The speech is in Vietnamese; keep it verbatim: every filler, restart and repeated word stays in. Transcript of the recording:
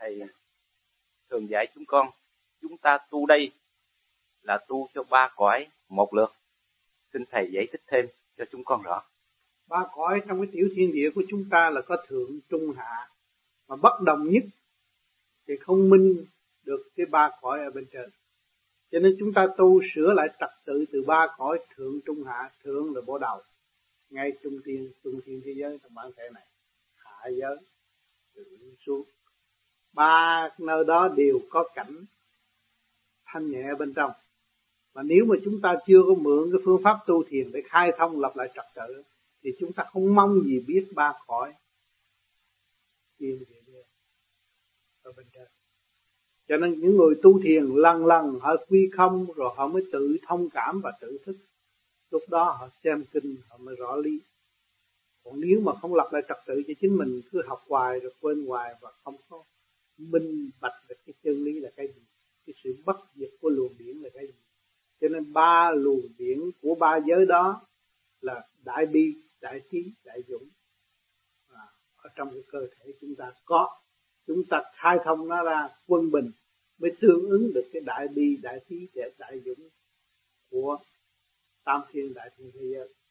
thầy thường dạy chúng con, chúng ta tu đây là tu cho ba cõi một lượt. Xin thầy giải thích thêm cho chúng con rõ. Ba cõi trong cái tiểu thiên địa của chúng ta là có thượng trung hạ, mà bất đồng nhất thì không minh được cái ba cõi ở bên trên. Cho nên chúng ta tu sửa lại trật tự từ ba cõi thượng trung hạ. Thượng là bộ đầu, ngay trung thiên, trung thiên thế giới trong bản thể này. Hạ giới từ xuống, ba nơi đó đều có cảnh thanh nhẹ bên trong. Mà nếu mà chúng ta chưa có mượn cái phương pháp tu thiền để khai thông lập lại trật tự thì chúng ta không mong gì biết ba cõi thiên địa ở bên trên. Cho nên những người tu thiền lần lần họ quy không, rồi họ mới tự thông cảm và tự thức. Lúc đó họ xem kinh họ mới rõ lý. Còn nếu mà không lập lại trật tự cho chính mình, cứ học hoài rồi quên hoài và không có minh bạch được cái chân lý là cái gì, cái sự bất diệt của luồng điển là cái gì. Cho nên ba luồng điển của ba giới đó là đại bi, đại trí, đại dũng. Và ở trong cái cơ thể chúng ta có, chúng ta khai thông nó ra quân bình mới tương ứng được cái đại bi, đại trí, đại dũng của tam thiên đại thiên thế giới.